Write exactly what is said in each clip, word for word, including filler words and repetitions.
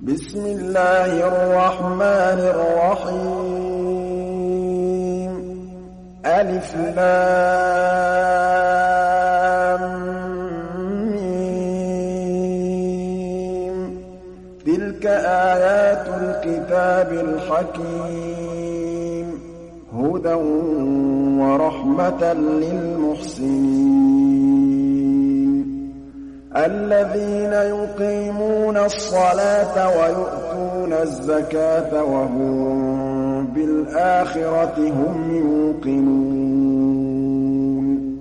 بسم الله الرحمن الرحيم ألف لام ميم تلك آيات الكتاب الحكيم هدى ورحمة للمحسنين الذين يقيمون الصلاة ويؤتون الزكاة وهم بالآخرة هم يوقنون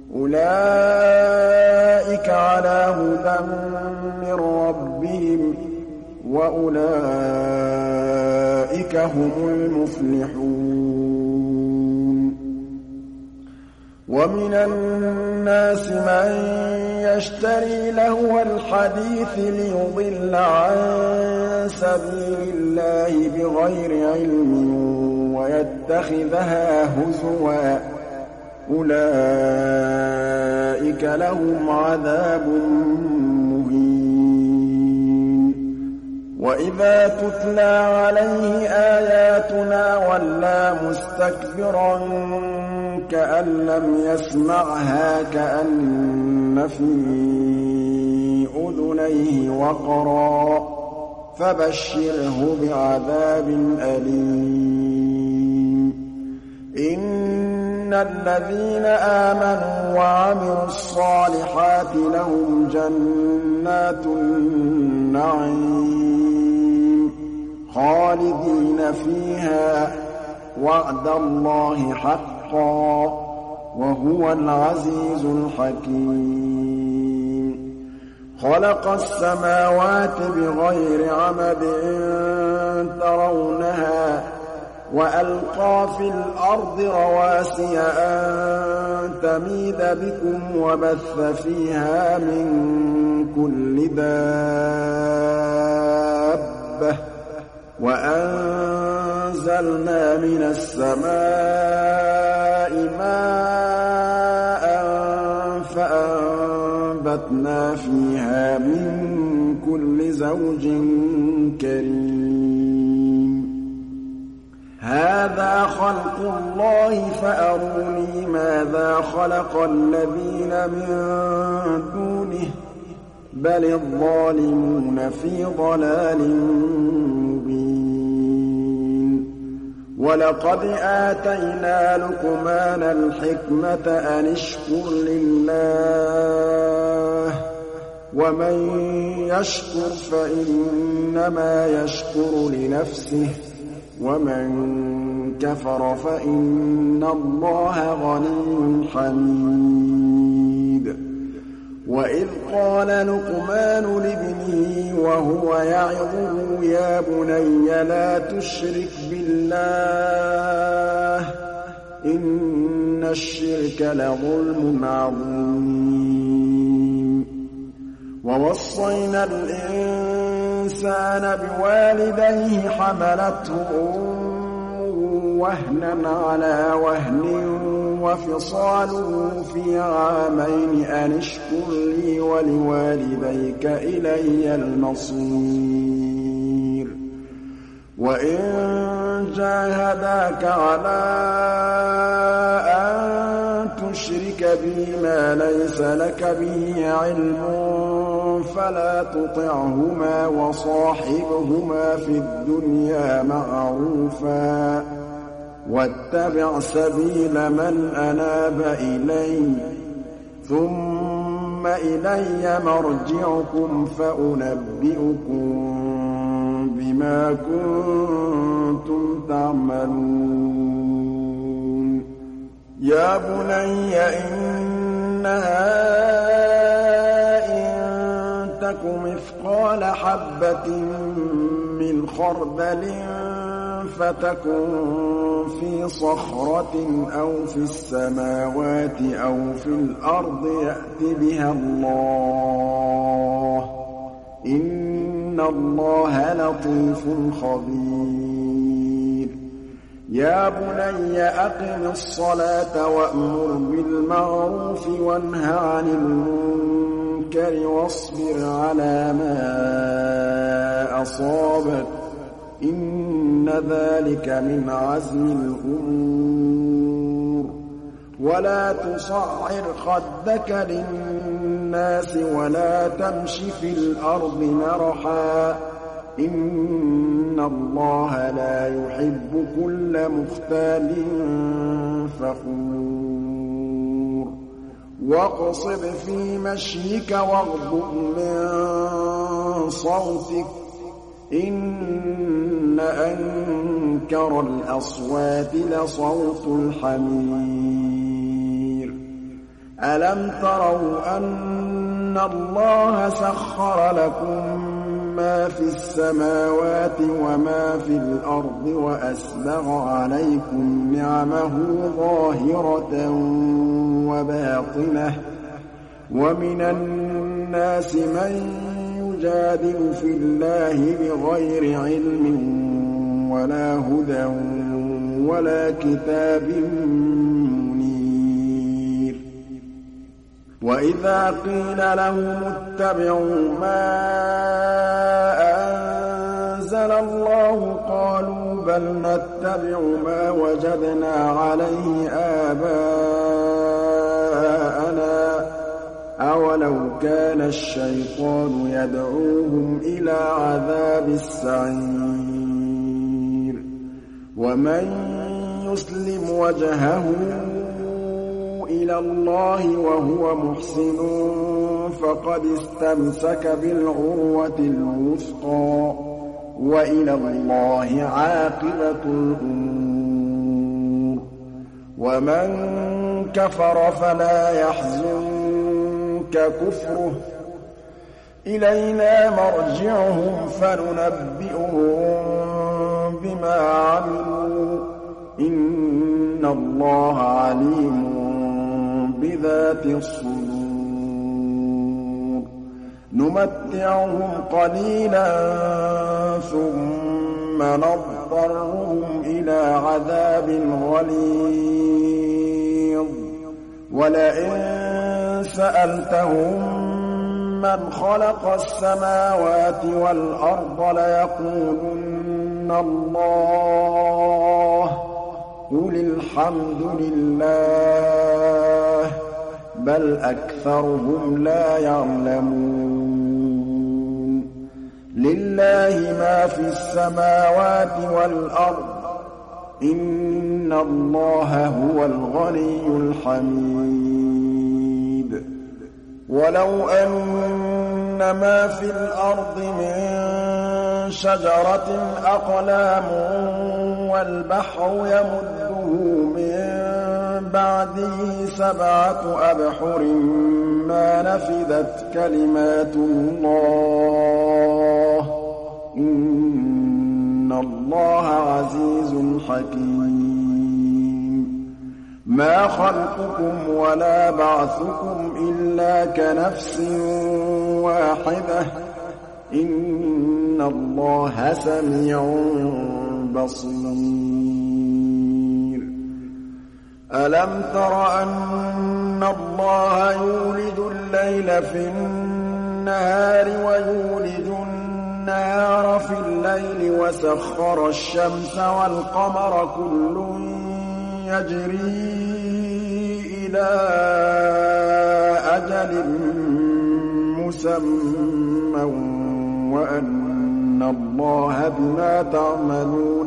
أولئك على هدى من ربهم وأولئك هم المفلحون ومن الناس من يشتري لهو الحديث ليضل عن سبيل الله بغير علم ويتخذها هزوا أولئك لهم عذاب مهين وإذا تتلى عليه آياتنا ولى مستكبرا كأن لم يسمعها كأن في أذنيه وقرا فبشره بعذاب أليم إن الذين آمنوا وعملوا الصالحات لهم جنات النعيم خالدين فيها وعد الله حقا وهو العزيز الحكيم خلق السماوات بغير عمد ترونها وألقى في الأرض رواسي أن تميد بكم وبث فيها من كل دابة وأنزلنا من السماء ماء فأنبتنا فيها من كل زوج كريم هذا خلق الله فأروني ماذا خلق الذين من دونه بل الظالمون في ضلال مبين ولقد آتينا لقمان الحكمة أن اشكر لله ومن يشكر فإنما يشكر لنفسه ومن كفر فإن الله غني حميد وإذ قال لقمان لابنه وهو يعظه يا بني لا تشرك بالله إن الشرك لظلم عظيم ووصينا الإنسان بوالديه حملته أمه وهنا على وهن وفصاله في عامين أن اشكر لي ولوالديك إلي المصير وإن جاهداك على أن تشرك بي ما ليس لك به علم فلا تطعهما وصاحبهما في الدنيا معروفا واتبع سبيل من أناب إلي ثم إلي مرجعكم فأنبئكم بما كنتم تعملون يا بني إنها إن تك مثقال حبة من خردل فتكن في صخرة أو في السماوات أو في الأرض يأت بها الله إن الله لطيف خبير يا بني أقم الصلاة وأمر بالمعروف وانه عن المنكر المنكر واصبر على ما أصابك إن ذلك من عزم الأمور ولا تصعر خدك للناس ولا تمش في الأرض مرحا إن الله لا يحب كل مختال فخور واقصد في مشيك واغضض من صوتك إن أنكر الأصوات لصوت الحمير ألم تروا أن الله سخر لكم ما في السماوات وما في الأرض وأسبغ عليكم نعمه ظاهرة وباطنة ومن الناس من يجادل في الله بغير علم ولا هدى ولا كتاب منير وإذا قيل لهم اتبعوا ما أنزل الله قالوا بل نتبع ما وجدنا عليه آباءنا أولو كان الشيطان يدعوهم إلى عذاب السعير ومن يسلم وجهه إلى الله وهو محسن فقد استمسك بالعروة الوثقى وإلى الله عاقبة الأمور ومن كفر فلا يحزنك كفره إلينا مرجعهم فننبئهم بما عملوا إن الله عليم بذات الصدور نمتعهم قليلا ثم نضطرهم إلى عذاب غليظ ولئن سألتهم من خلق السماوات والأرض ليقولن الله قل الحمد لله بل أكثرهم لا يعلمون لله ما في السماوات والأرض إن الله هو الغني الحميد ولو أن ما في الأرض من شجرة أقلام والبحر يمده من بعده سبعة أبحر ما نفذت كلمات الله إن الله عزيز حكيم ما خلقكم ولا بعثكم إلا كنفس واحدة إن الله سميع بصير ألم تر أن الله يولج الليل في النهار ويولج النهار في الليل وسخر الشمس والقمر كل يجري إلى أجل مسمى وأن الله بما تعملون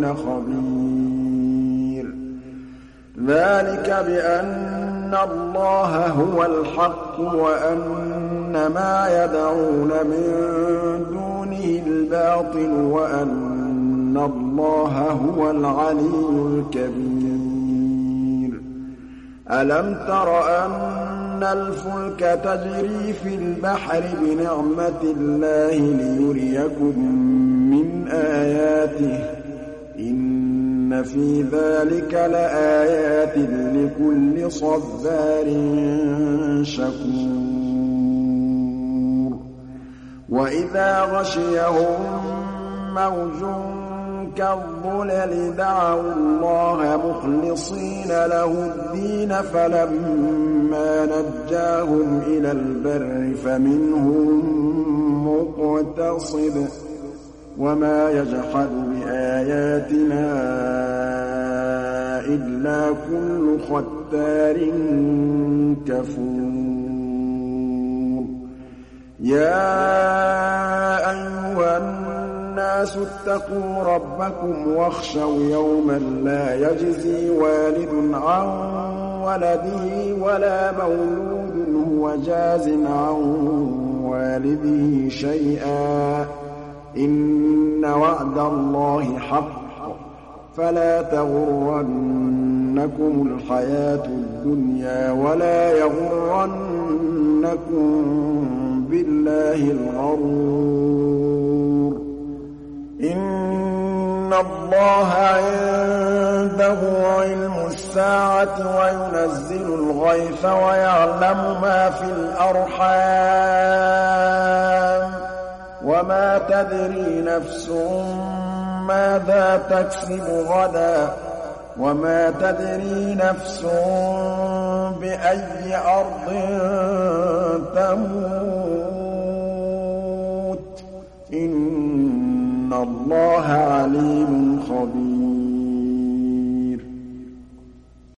خبير ذلك بأن الله هو الحق وأن ما يدعون من دونه الباطل وأن الله هو العلي الكبير ألم تر أن الفلك تجري في البحر بنعمة الله ليريكم من آياته إن في ذلك لآيات لكل صبار شكور وإذا غشيهم موج كالظلل دعوا الله مخلصين له الدين فلما نجاهم إلى البر فمنهم مقتصد وما يجحد بآياتنا إلا كل ختار كفور يا أيها الناس اتقوا ربكم واخشوا يوما لا يجزي والد عن ولده ولا مولود هو جاز عن والده شيئا إن وعد الله حق فلا تغرنكم الحياة الدنيا ولا يغرنكم بالله الغرور إن الله عنده علم الساعة وينزل الغيث ويعلم ما في الأرحام وما تدري نفس ماذا تكسب غدا وما تدري نفس بأي أرض تموت إن الله عليم خبير